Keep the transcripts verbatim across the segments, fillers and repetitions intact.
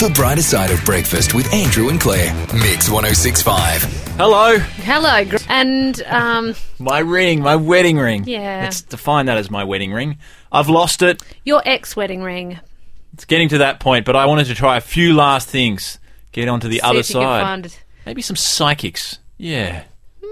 The Brighter Side of Breakfast with Andrew and Claire. Mix one oh six point five. Hello. Hello. Gr- And, um... My ring, my wedding ring. Yeah. Let's define that as my wedding ring. I've lost it. your ex-wedding ring. It's getting to that point, but I wanted to try a few last things. Get onto the See other if you can side. find Maybe some psychics. Yeah.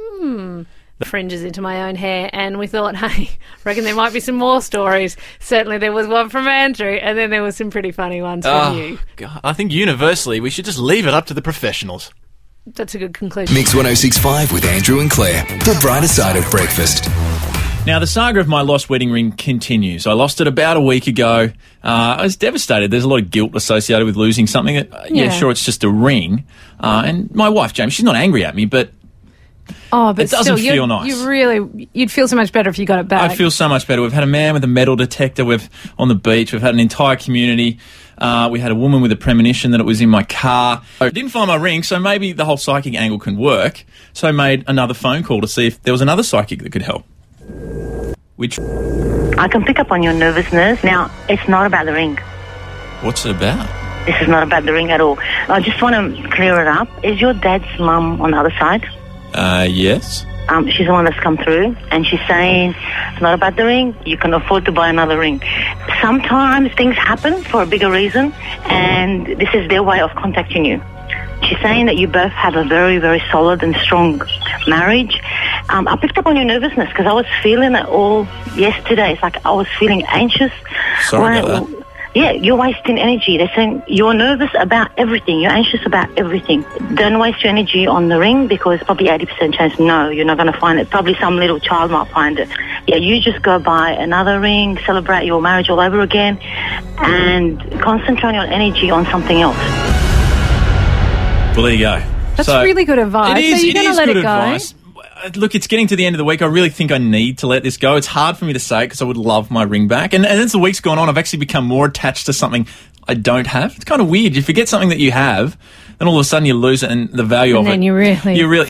fringes into my own hair, and we thought, hey, reckon there might be some more stories. Certainly there was one from Andrew, and then there was some pretty funny ones from Oh, you. God. I think universally we should just leave it up to the professionals. That's a good conclusion. Mix one oh six point five with Andrew and Claire. The Brighter Side of Breakfast. Now, the saga of my lost wedding ring continues. I lost it about a week ago. Uh, I was devastated. There's a lot of guilt associated with losing something. That, uh, yeah. Yeah. sure, it's just a ring. Uh, and my wife, James, she's not angry at me, but Oh, but It doesn't still, feel you, nice. You really, you'd feel so much better if you got it back. I feel so much better. We've had a man with a metal detector We've on the beach. We've had an entire community. Uh, we had a woman with a premonition that it was in my car. I didn't find my ring, so maybe the whole psychic angle can work. So I made another phone call to see if there was another psychic that could help. Which, I can pick up on your nervousness. Now, it's not about the ring. what's it about? This is not about the ring at all. I just want to clear it up. Is your dad's mum on the other side? Uh, yes. Um, she's the one that's come through, and she's saying it's not about the ring. You can afford to buy another ring. Sometimes things happen for a bigger reason, and this is their way of contacting you. She's saying that you both have a very, very solid and strong marriage. Um, I picked up on your nervousness because I was feeling it all yesterday. It's like I was feeling anxious. Sorry When- about that. Yeah, you're wasting energy. They're saying you're nervous about everything. You're anxious about everything. Don't waste your energy on the ring because probably eighty percent chance, no, you're not going to find it. Probably some little child might find it. Yeah, you just go buy another ring, celebrate your marriage all over again, and concentrate your energy on something else. Well, there you go. That's So, really good advice. It is, So you're it going to is let good it go? advice. Look, it's getting to the end of the week. I really think I need to let this go. It's hard for me to say because I would love my ring back. And, and as the week's gone on, I've actually become more attached to something I don't have. It's kind of weird. You forget something that you have, then all of a sudden you lose it and the value And of then it. you really You really